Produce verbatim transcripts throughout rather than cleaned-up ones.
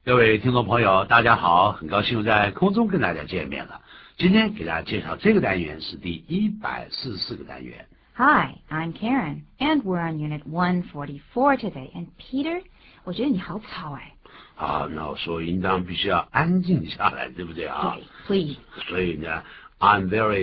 各位听众朋友，大家好，很高兴在空中跟大家见面了。今天给大家介绍这个单元是第一百四十四个单元。 Hi, I'm Karen, and we're on Unit one forty-four today. And Peter, 我觉得你好吵哎。 啊，那我说应当必须要安静下来，对不对啊？ 对 ，Please。 所以呢 ，I'm very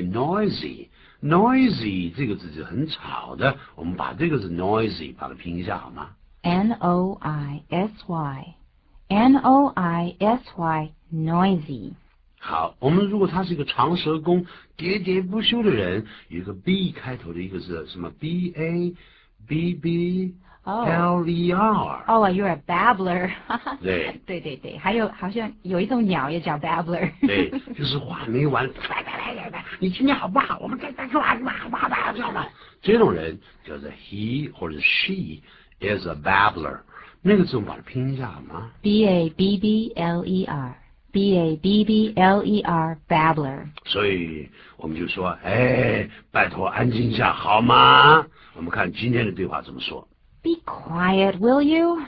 noisy。noisy 这个字是很吵的，我们把这个字 noisy 把它拼一下好吗 N O I S Y，N O I S Y，noisy。 好，我们如果他是一个长舌公、喋喋不休的人，有一个 B 开头的一个字，什么 B A B B L E R。Oh, you're a babbler 。 对对对对，还有好像有一种鸟也叫 babbler。 对，就是话没完，你今天好不好？我们再再说话，好不好？知道吗？这种人叫做 he 或者 she is a babbler。那个字我们把它拼一下好吗 ？B A B B L E R。B A B B L E R babbler。 所以我们就说，哎，拜托安静一下好吗？我们看今天的对话怎么说。 Be quiet, will you?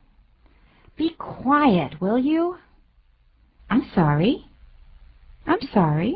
Be quiet, will you? I'm sorry. I'm sorry.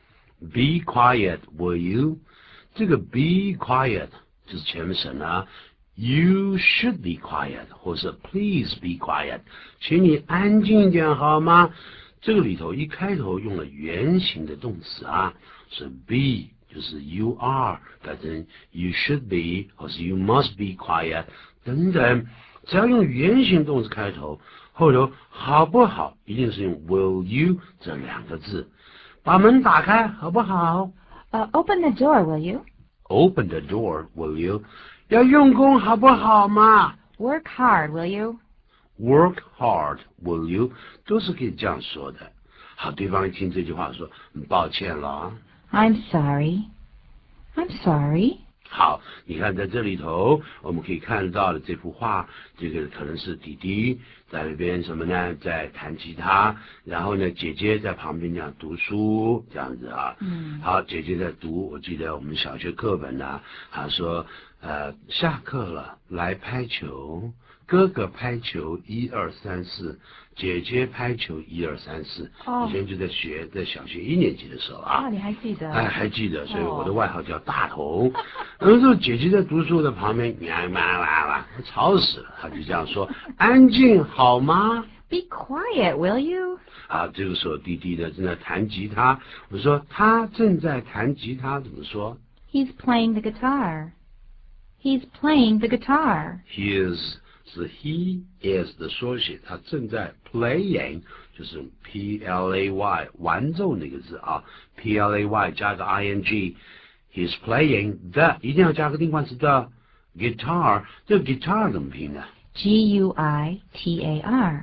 Be quiet, will you? 这个 be quiet 就是前面省了。You should be quiet， 或是 Please be quiet， 请你安静一点好吗？这个里头一开头用了原形的动词啊，是 be 就是 you are 改成 you should be 或是 you must be quiet 等等，只要用原形动词开头，后头好不好一定是用 will you 这两个字。把门打开好不好？ Uh, open the door, will you? Open the door, will you? 要用功好不好嘛？ Work hard, will you? Work hard, will you? 都是可以这样说的。好，对方一听这句话说，很抱歉了。 I'm sorry. I'm sorry. 好，你看在这里头，我们可以看到的这幅画，这个可能是弟弟在那边什么呢，在弹吉他，然后呢，姐姐在旁边这样读书，这样子啊。 嗯。 好，姐姐在读，我记得我们小学课本呢，她说，呃，下课了，来拍球。哥哥拍球一二三四，姐姐拍球一二三四。以前就在学，在小学一年级的时候啊。 哦，你还记得？ 哎，还记得，所以我的外号叫大头。有时候姐姐在读书的旁边，哇哇哇哇，吵死了。他就这样说：“安静好吗 ？Be quiet, will you？” 啊，这个时候弟弟呢正在弹吉他。我说他正在弹吉他，怎么说 ？He's playing the guitar. He's playing the guitar. He is 是 he is 的缩写，他正在 playing 就是 P L A Y 玩奏那个字啊 ，P L A Y 加个 I N G。He's playing the 一定要加个定冠词的 guitar。这个 guitar 怎么拼呢 ？G U I T A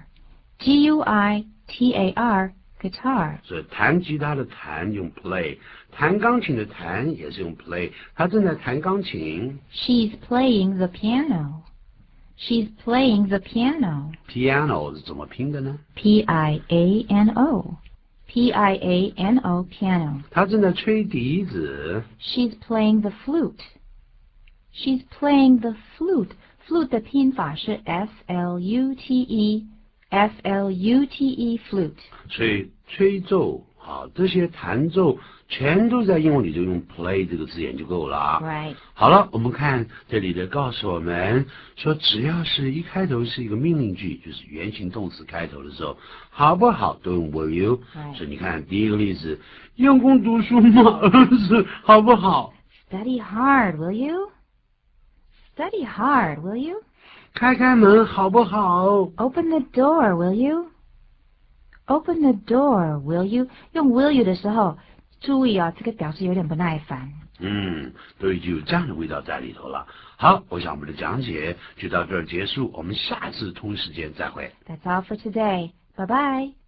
R，G U I T A R guitar。 所以弹吉他的弹用 play， 弹钢琴的弹也是用 play。他正在弹钢琴。 She's playing the piano。She's playing the piano. Piano 是怎么拼的呢 P I A N O。P I A N O piano. 他正在吹笛子。 She's playing the flute. She's playing the flute. Flute 的拼法是 F L U T E，F L U T E flute。 所以吹奏好，这些弹奏全都在英文里就用 play 这个字眼就够了啊。 Right. 好了，我们看这里的告诉我们说，只要是一开头是一个命令句，就是原形动词开头的时候，好不好都用 will you。 Right. 所以你看第一个例子，用功读书吗？儿子，好不好 Study hard, will you? Study hard, will you? 开开门好不好 Open the door, will you? Open the door, will you? 用 will you 的时候，注意啊，这个表示有点不耐烦。 嗯，都已经有这样的味道在里头了。好，我想我们的讲解就到这儿结束，我们下次同一时间再会。 That's all for today. Bye-bye.